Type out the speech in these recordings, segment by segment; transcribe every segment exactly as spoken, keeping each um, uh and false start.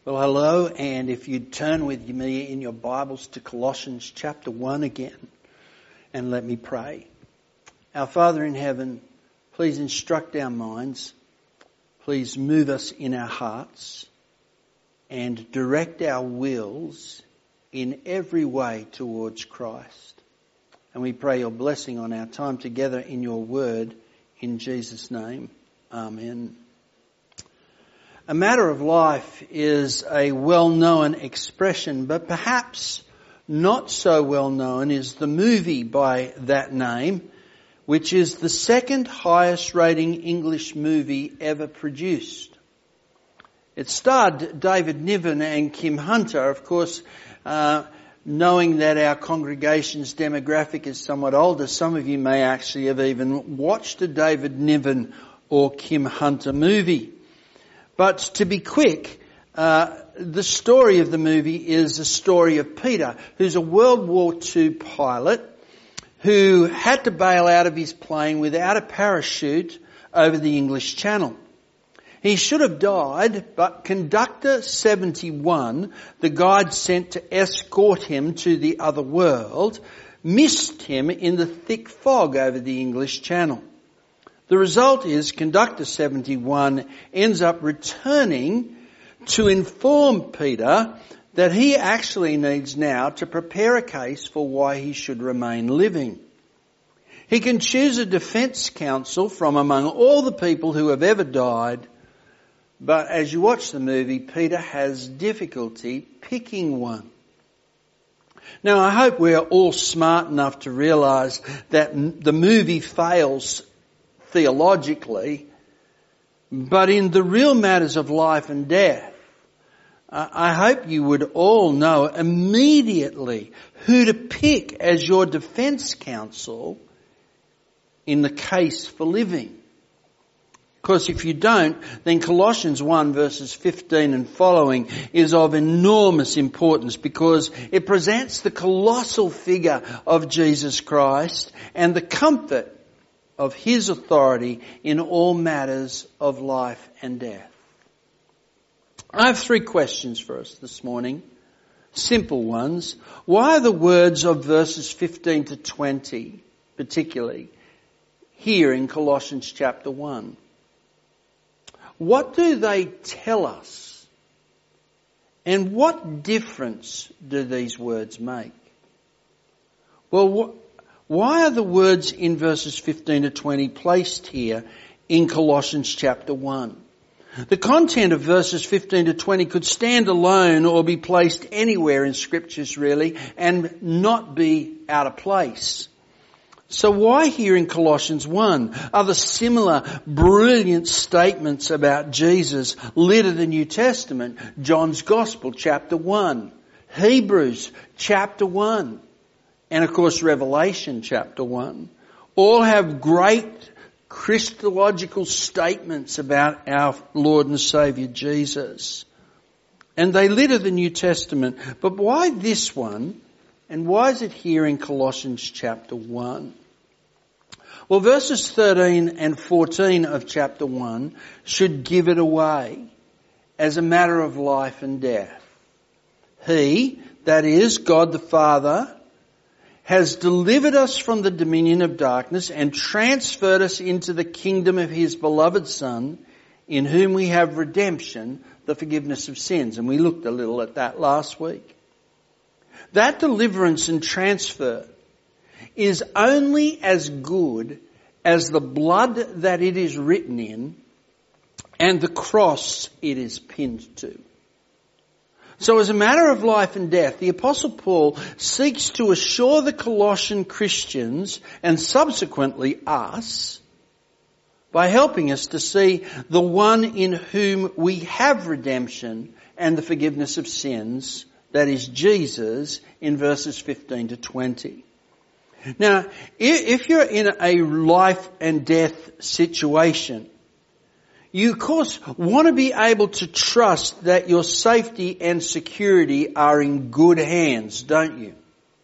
Well, hello, and if you'd turn with me in your Bibles to Colossians chapter one again, and let me pray. Our Father in heaven, please instruct our minds, please move us in our hearts, and direct our wills in every way towards Christ. And we pray your blessing on our time together in your word, in Jesus' name. Amen. A matter of life is a well-known expression, but perhaps not so well-known is the movie by that name, which is the second highest rating English movie ever produced. It starred David Niven and Kim Hunter. Of course, uh, knowing that our congregation's demographic is somewhat older, some of you may actually have even watched a David Niven or Kim Hunter movie. But to be quick, uh, the story of the movie is the story of Peter, who's a World War Two pilot who had to bail out of his plane without a parachute over the English Channel. He should have died, but Conductor seventy-one, the guide sent to escort him to the other world, missed him in the thick fog over the English Channel. The result is Conductor seventy-one ends up returning to inform Peter that he actually needs now to prepare a case for why he should remain living. He can choose a defence counsel from among all the people who have ever died, but as you watch the movie, Peter has difficulty picking one. Now, I hope we're all smart enough to realise that the movie fails theologically, but in the real matters of life and death, uh, I hope you would all know immediately who to pick as your defence counsel in the case for living. Because if you don't, then Colossians one verses fifteen and following is of enormous importance because it presents the colossal figure of Jesus Christ and the comfort of his authority in all matters of life and death. I have three questions for us this morning. Simple ones. Why are the words of verses fifteen to twenty, particularly, here in Colossians chapter one? What do they tell us? And what difference do these words make? Well, what Why are the words in verses fifteen to twenty placed here in Colossians chapter one? The content of verses fifteen to twenty could stand alone or be placed anywhere in scriptures really and not be out of place. So why here in Colossians one are the similar brilliant statements about Jesus littered the New Testament? John's Gospel chapter one, Hebrews chapter one, and of course Revelation chapter one, all have great Christological statements about our Lord and Saviour Jesus. And they litter the New Testament. But why this one? And why is it here in Colossians chapter one? Well, verses thirteen and fourteen of chapter one should give it away as a matter of life and death. He, that is, God the Father, has delivered us from the dominion of darkness and transferred us into the kingdom of his beloved Son, in whom we have redemption, the forgiveness of sins. And we looked a little at that last week. That deliverance and transfer is only as good as the blood that it is written in and the cross it is pinned to. So as a matter of life and death, the Apostle Paul seeks to assure the Colossian Christians and subsequently us by helping us to see the one in whom we have redemption and the forgiveness of sins, that is Jesus, in verses fifteen to twenty. Now, if you're in a life and death situation, you, of course, want to be able to trust that your safety and security are in good hands, don't you?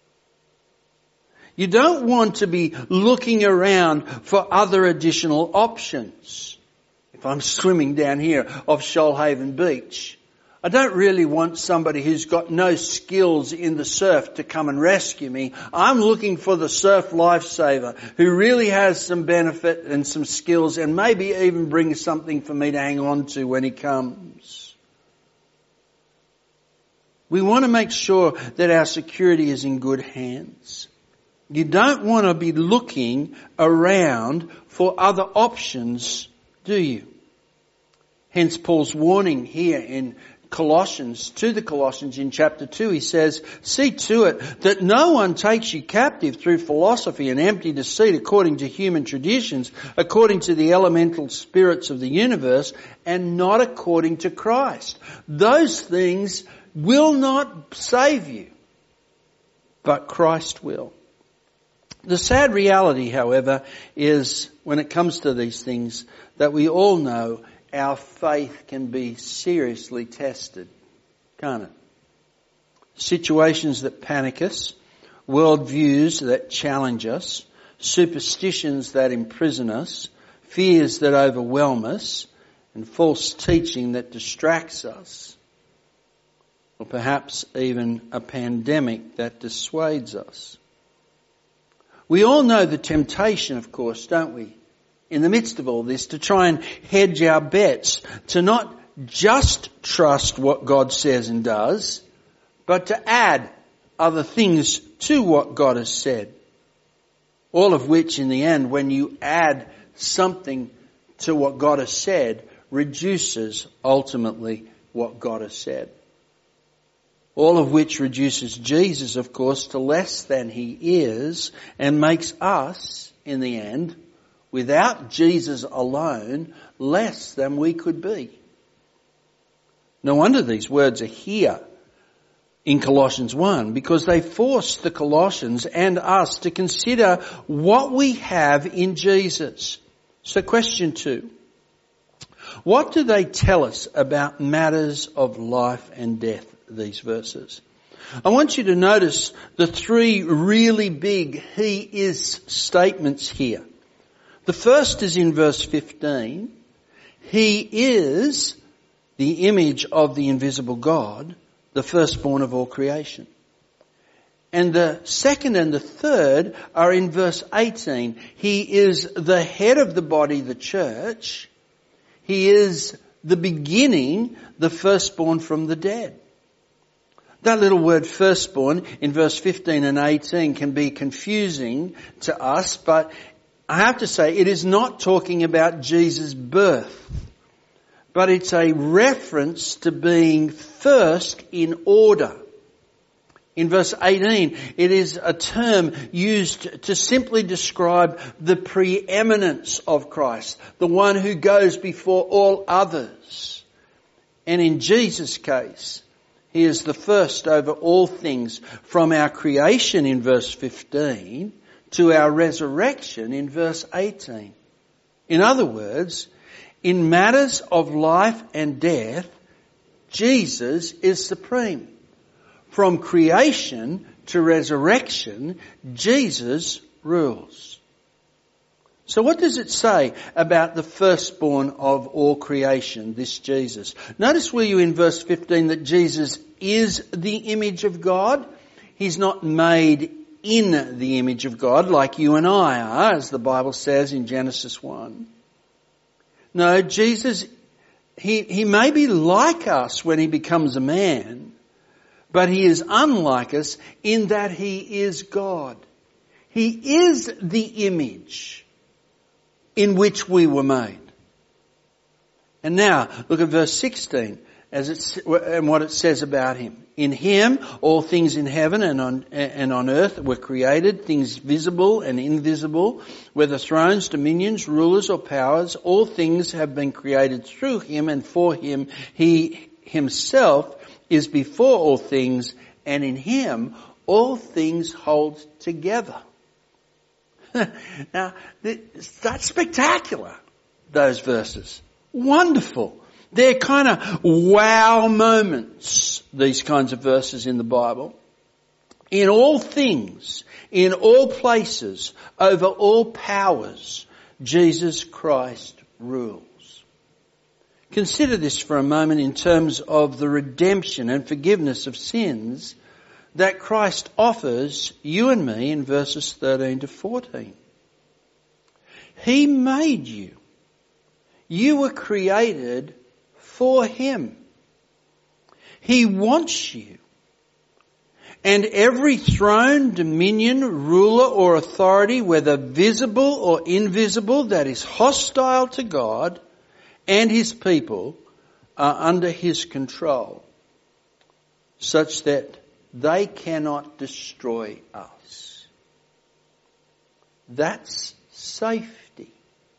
You don't want to be looking around for other additional options. If I'm swimming down here off Shoalhaven Beach, I don't really want somebody who's got no skills in the surf to come and rescue me. I'm looking for the surf lifesaver who really has some benefit and some skills and maybe even brings something for me to hang on to when he comes. We want to make sure that our security is in good hands. You don't want to be looking around for other options, do you? Hence Paul's warning here in Colossians, to the Colossians in chapter two, he says, see to it that no one takes you captive through philosophy and empty deceit according to human traditions, according to the elemental spirits of the universe, and not according to Christ. Those things will not save you, but Christ will. The sad reality, however, is when it comes to these things that we all know our faith can be seriously tested, can't it? Situations that panic us, worldviews that challenge us, superstitions that imprison us, fears that overwhelm us, and false teaching that distracts us, or perhaps even a pandemic that dissuades us. We all know the temptation, of course, don't we? In the midst of all this, to try and hedge our bets, to not just trust what God says and does, but to add other things to what God has said. All of which, in the end, when you add something to what God has said, reduces ultimately what God has said. All of which reduces Jesus, of course, to less than he is, and makes us, in the end, without Jesus alone, less than we could be. No wonder these words are here in Colossians one, because they force the Colossians and us to consider what we have in Jesus. So question two. What do they tell us about matters of life and death, these verses? I want you to notice the three really big he is statements here. The first is in verse fifteen. He is the image of the invisible God, the firstborn of all creation. And the second and the third are in verse eighteen. He is the head of the body, the church. He is the beginning, the firstborn from the dead. That little word firstborn in verse fifteen and eighteen can be confusing to us, but I have to say it is not talking about Jesus' birth, but it's a reference to being first in order. In verse eighteen, it is a term used to simply describe the preeminence of Christ, the one who goes before all others. And in Jesus' case, he is the first over all things, from our creation in verse fifteen to our resurrection in verse eighteen. In other words, in matters of life and death, Jesus is supreme. From creation to resurrection, Jesus rules. So what does it say about the firstborn of all creation, this Jesus? Notice, will you, in verse fifteen, that Jesus is the image of God. He's not made in the image of God like you and I are, as the Bible says in Genesis one. No, Jesus, he, he may be like us when he becomes a man, but he is unlike us in that he is God. He is the image in which we were made. And now, look at verse sixteen, as it's, and what it says about him. In him, all things in heaven and on, and on earth were created, things visible and invisible, whether thrones, dominions, rulers or powers, all things have been created through him and for him. He himself is before all things, and in him all things hold together. Now, that's spectacular, those verses. Wonderful. They're kind of wow moments, these kinds of verses in the Bible. In all things, in all places, over all powers, Jesus Christ rules. Consider this for a moment in terms of the redemption and forgiveness of sins that Christ offers you and me in verses thirteen to fourteen. He made you. You were created for Him. He wants you. And every throne, dominion, ruler or authority, whether visible or invisible, that is hostile to God and His people, are under His control, such that they cannot destroy us. That's safety.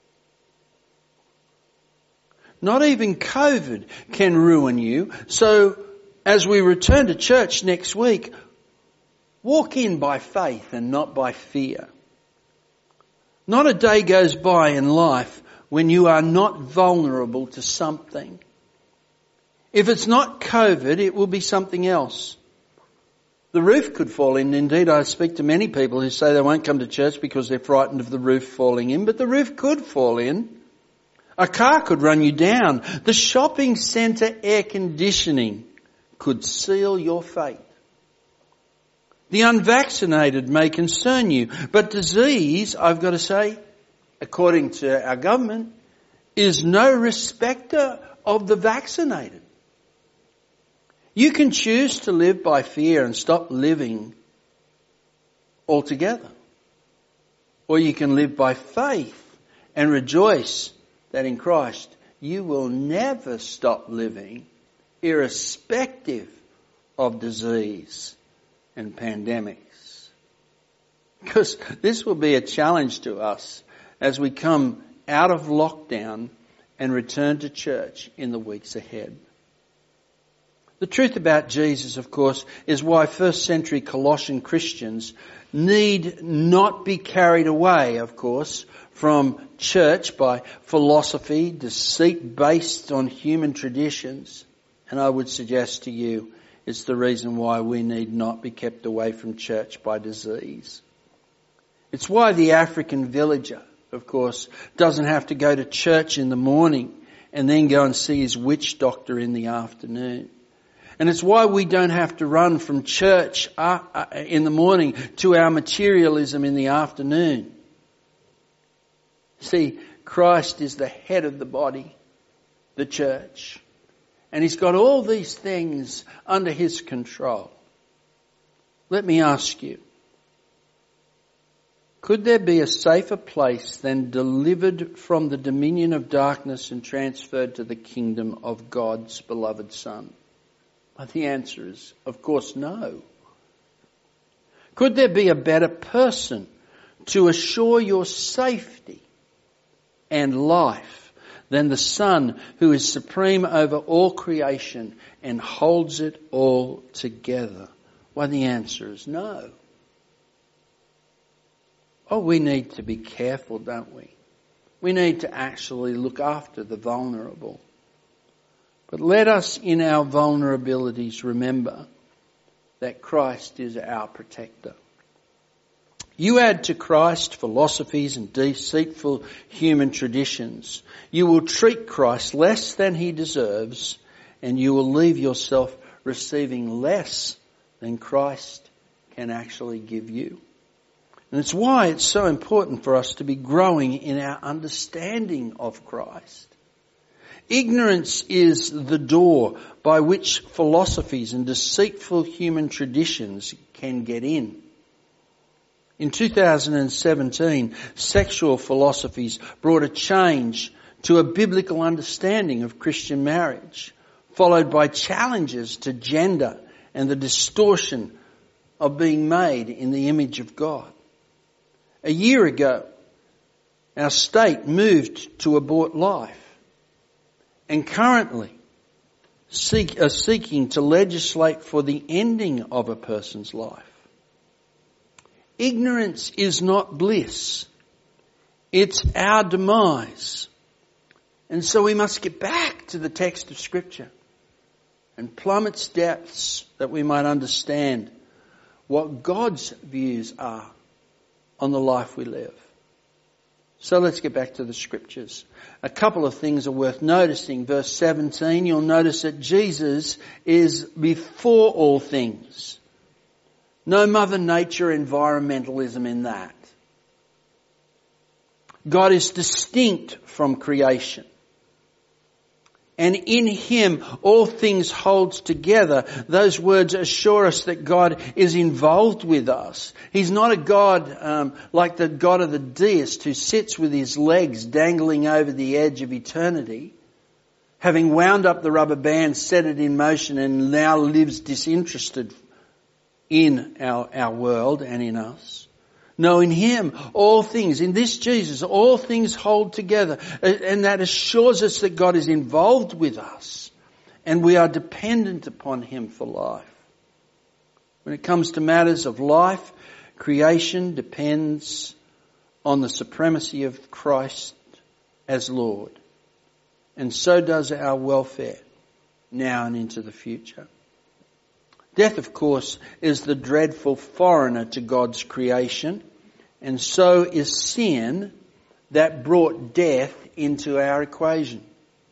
Not even COVID can ruin you. So as we return to church next week, walk in by faith and not by fear. Not a day goes by in life when you are not vulnerable to something. If it's not COVID, it will be something else. The roof could fall in. Indeed, I speak to many people who say they won't come to church because they're frightened of the roof falling in, but the roof could fall in. A car could run you down. The shopping centre air conditioning could seal your fate. The unvaccinated may concern you, but disease, I've got to say, according to our government, is no respecter of the vaccinated. You can choose to live by fear and stop living altogether. Or you can live by faith and rejoice that in Christ you will never stop living, irrespective of disease and pandemics. Because this will be a challenge to us as we come out of lockdown and return to church in the weeks ahead. The truth about Jesus, of course, is why first century Colossian Christians need not be carried away, of course, from church by philosophy, deceit based on human traditions. And I would suggest to you it's the reason why we need not be kept away from church by disease. It's why the African villager, of course, doesn't have to go to church in the morning and then go and see his witch doctor in the afternoon. And it's why we don't have to run from church in the morning to our materialism in the afternoon. See, Christ is the head of the body, the church. And He's got all these things under His control. Let me ask you, could there be a safer place than delivered from the dominion of darkness and transferred to the kingdom of God's beloved Son? Well, the answer is, of course, no. Could there be a better person to assure your safety and life than the Son who is supreme over all creation and holds it all together? Well, the answer is no. Oh, we need to be careful, don't we? We need to actually look after the vulnerable. But let us in our vulnerabilities remember that Christ is our protector. You add to Christ philosophies and deceitful human traditions. You will treat Christ less than He deserves, and you will leave yourself receiving less than Christ can actually give you. And it's why it's so important for us to be growing in our understanding of Christ. Ignorance is the door by which philosophies and deceitful human traditions can get in. In two thousand seventeen, sexual philosophies brought a change to a biblical understanding of Christian marriage, followed by challenges to gender and the distortion of being made in the image of God. A year ago, our state moved to abort life, and currently seek, are seeking to legislate for the ending of a person's life. Ignorance is not bliss. It's our demise. And so we must get back to the text of Scripture and plumb its depths that we might understand what God's views are on the life we live. So let's get back to the scriptures. A couple of things are worth noticing. Verse seventeen, you'll notice that Jesus is before all things. No Mother Nature environmentalism in that. God is distinct from creation. And in Him all things hold together. Those words assure us that God is involved with us. He's not a God um, like the God of the deist who sits with his legs dangling over the edge of eternity, having wound up the rubber band, set it in motion, and now lives disinterested in our, our world and in us. No, in Him, all things, in this Jesus, all things hold together. And that assures us that God is involved with us and we are dependent upon Him for life. When it comes to matters of life, creation depends on the supremacy of Christ as Lord. And so does our welfare now and into the future. Death, of course, is the dreadful foreigner to God's creation, and so is sin that brought death into our equation.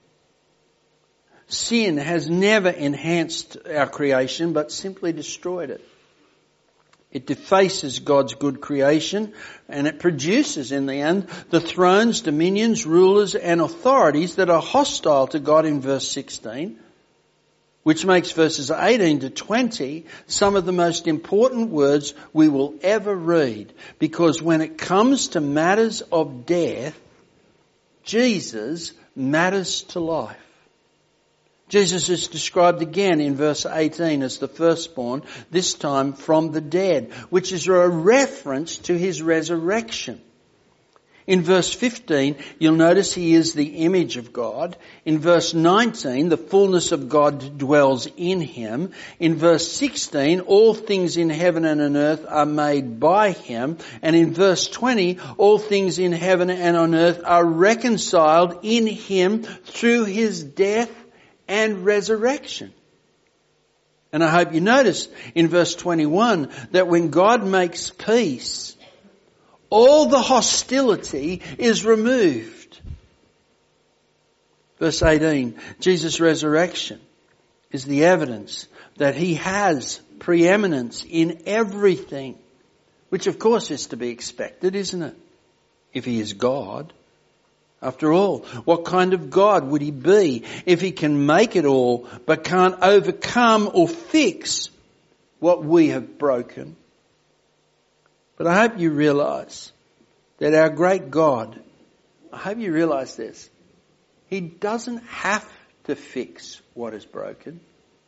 Sin has never enhanced our creation, but simply destroyed it. It defaces God's good creation, and it produces, in the end, the thrones, dominions, rulers, and authorities that are hostile to God in verse sixteen. Which makes verses eighteen to twenty some of the most important words we will ever read. Because when it comes to matters of death, Jesus matters to life. Jesus is described again in verse eighteen as the firstborn, this time from the dead, which is a reference to His resurrection. In verse fifteen, you'll notice He is the image of God. In verse nineteen, the fullness of God dwells in Him. In verse sixteen, all things in heaven and on earth are made by Him. And in verse twenty, all things in heaven and on earth are reconciled in Him through His death and resurrection. And I hope you notice in verse twenty-one that when God makes peace, all the hostility is removed. Verse eighteen, Jesus' resurrection is the evidence that He has preeminence in everything, which of course is to be expected, isn't it? If He is God. After all, what kind of God would He be if He can make it all but can't overcome or fix what we have broken? But I hope you realise that our great God, I hope you realise this, He doesn't have to fix what is broken,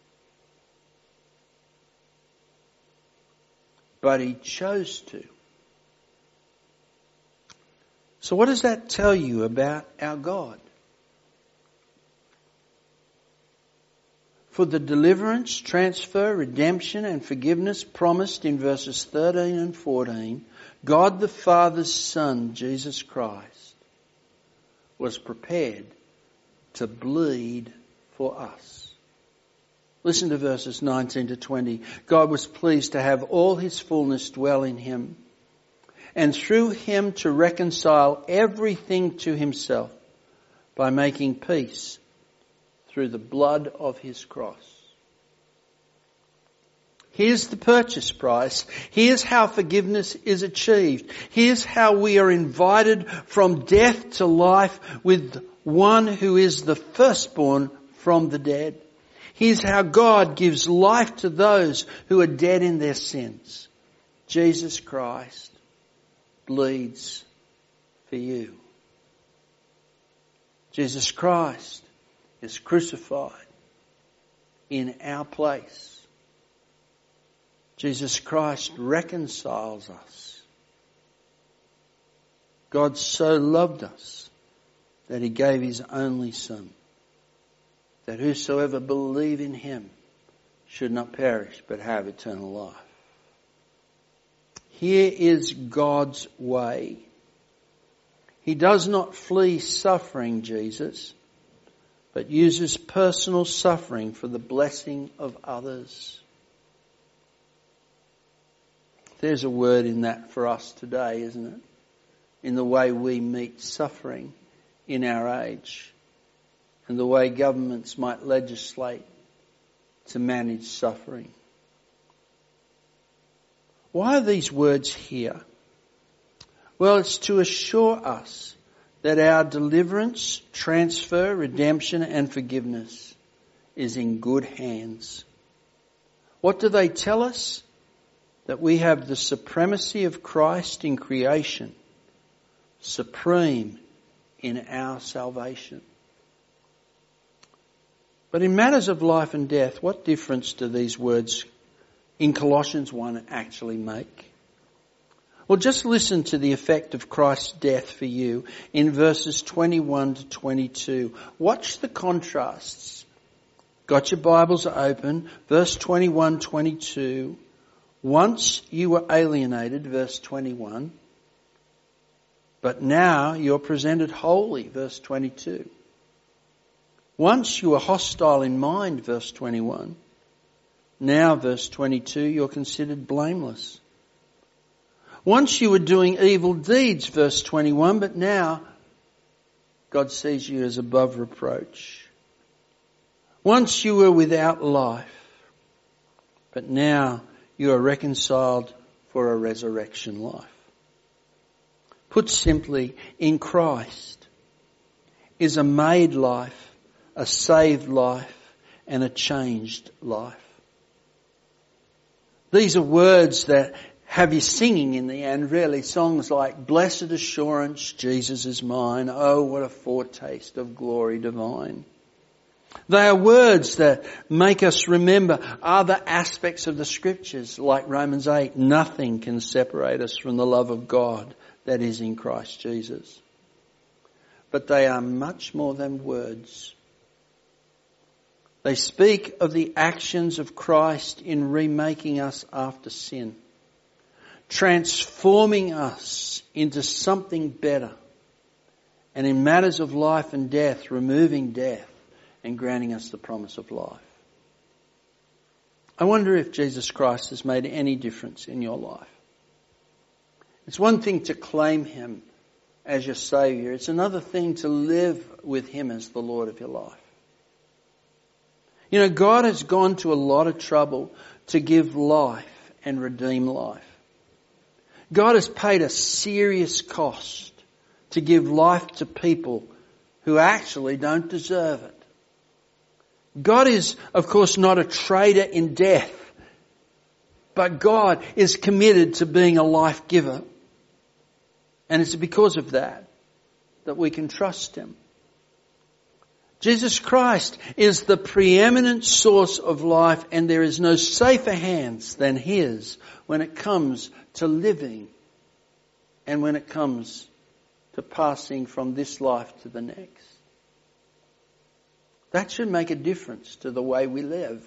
but He chose to. So what does that tell you about our God? For the deliverance, transfer, redemption and forgiveness promised in verses thirteen and fourteen, God the Father's Son, Jesus Christ, was prepared to bleed for us. Listen to verses nineteen to twenty. God was pleased to have all His fullness dwell in Him, and through Him to reconcile everything to Himself by making peace through the blood of His cross. Here's the purchase price. Here's how forgiveness is achieved. Here's how we are invited from death to life with one who is the firstborn from the dead. Here's how God gives life to those who are dead in their sins. Jesus Christ bleeds for you. Jesus Christ is crucified in our place. Jesus Christ reconciles us. God so loved us that He gave His only Son, that whosoever believe in Him should not perish but have eternal life. Here is God's way. He does not flee suffering, Jesus, but uses personal suffering for the blessing of others. There's a word in that for us today, isn't it? in the way we meet suffering in our age and the way governments might legislate to manage suffering. Why are these words here? Well, it's to assure us that our deliverance, transfer, redemption and forgiveness is in good hands. What do they tell us? That we have the supremacy of Christ in creation, supreme in our salvation. But in matters of life and death, what difference do these words in Colossians one actually make? Well, just listen to the effect of Christ's death for you in verses twenty-one to twenty-two. Watch the contrasts. Got your Bibles open. Verse twenty-one, twenty-two. Once you were alienated, verse twenty-one. But now you're presented holy, verse twenty-two. Once you were hostile in mind, verse twenty-one. Now, verse twenty-two, you're considered blameless. Once you were doing evil deeds, verse twenty-one, but now God sees you as above reproach. Once you were without life, but now you are reconciled for a resurrection life. Put simply, in Christ is a made life, a saved life, and a changed life. These are words that have you singing in the end, really. Songs like, Blessed Assurance, Jesus is mine. Oh, what a foretaste of glory divine. They are words that make us remember other aspects of the Scriptures, like Romans eight. Nothing can separate us from the love of God that is in Christ Jesus. But they are much more than words. They speak of the actions of Christ in remaking us after sin, transforming us into something better, and in matters of life and death, removing death and granting us the promise of life. I wonder if Jesus Christ has made any difference in your life. It's one thing to claim Him as your Saviour. It's another thing to live with Him as the Lord of your life. You know, God has gone to a lot of trouble to give life and redeem life. God has paid a serious cost to give life to people who actually don't deserve it. God is, of course, not a trader in death, but God is committed to being a life giver. And it's because of that that we can trust Him. Jesus Christ is the preeminent source of life, and there is no safer hands than His when it comes to living and when it comes to passing from this life to the next. That should make a difference to the way we live.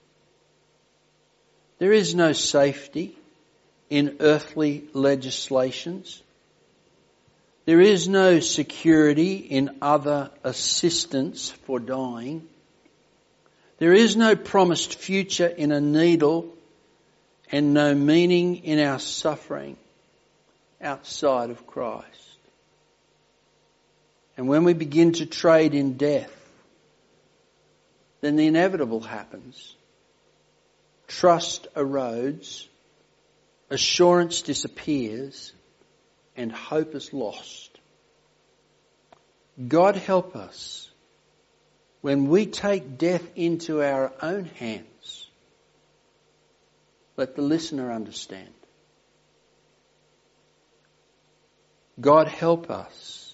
There is no safety in earthly legislations. There is no security in other assistance for dying. There is no promised future in a needle, and no meaning in our suffering outside of Christ. And when we begin to trade in death, then the inevitable happens. Trust erodes, assurance disappears, and hope is lost. God help us when we take death into our own hands. Let the listener understand. God help us.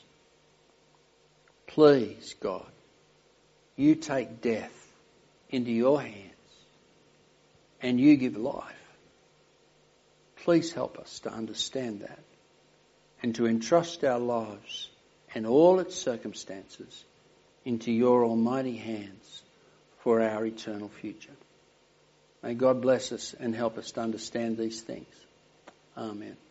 Please, God, you take death into your hands and you give life. Please help us to understand that and to entrust our lives and all its circumstances into your almighty hands for our eternal future. May God bless us and help us to understand these things. Amen.